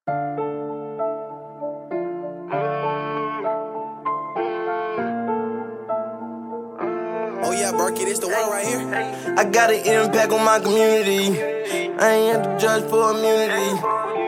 Oh yeah, Berkey, this the one right here. I got an impact on my community. I ain't have to judge for immunity.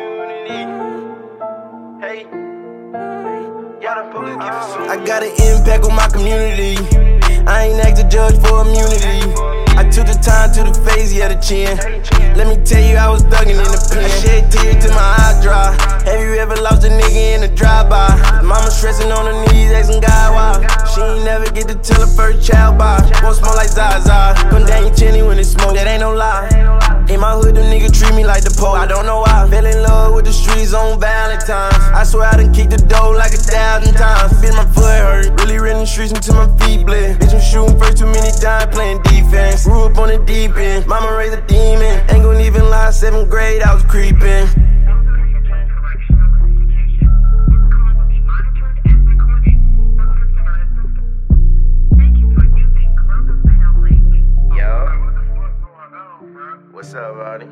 I got an impact on my community. I ain't asked to judge for immunity. I took the time to the face, yeah, the chin. Let me tell you, I was thugging in the pen. I shed tears till my eyes dry. Have you ever lost a nigga in a drive-by? Mama stressing on her knees, asking God why. She ain't never get to tell her first child bye. Won't smoke like Zaza. Come down your chinny when it smoke, that ain't no lie. In my hood, them niggas treat me like the Pope. I don't know why. Fell in love with the streets on Valentine's. I swear I done kicked the door like 1,000 times. Bitch, my foot hurt. Really ran the streets until my feet bled. Bitch, I'm shooting first too many times, playing defense. Grew up on the deep end. Mama raised a demon. Ain't gon' even lie, 7th grade, I was creeping. What's up, Roddy?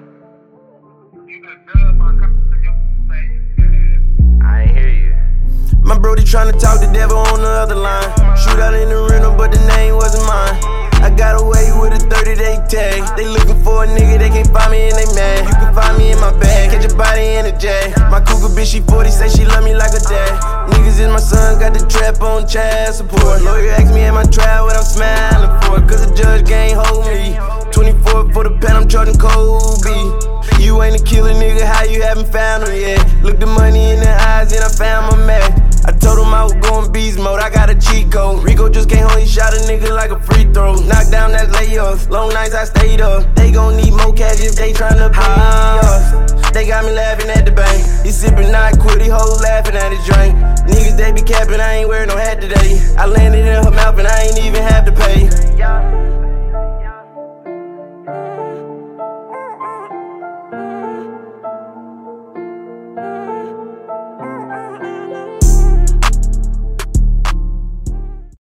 I ain't hear you. My brody tryna talk the devil on the other line. Shoot out in the rental, but the name wasn't mine. I got away with a 30-day tag. They looking for a nigga, they can't find me and they mad. You can find me in my bag, catch a body in a jag. My cougar bitch, she 40, say she love me like a dad. Niggas is my son, got the trap on child support. Lawyer asked me at my trial what I'm smiling for, cause the judge can't hold me. 24 for the pen, I'm charging Kobe. You ain't a killer nigga, how you haven't found him yet? Look the money in the eyes and I found my man. I told him I was going beast mode, I got a cheat code. Rico just came home, he shot a nigga like a free throw. Knocked down that layup, long nights I stayed up. They gon' need more cash if they tryna pay us. They got me laughing at the bank. He sippin' not quit, he hoes laughing at his drink. Niggas they be capping, I ain't wearing no hat today. I landed in her mouth and I ain't even have to pay.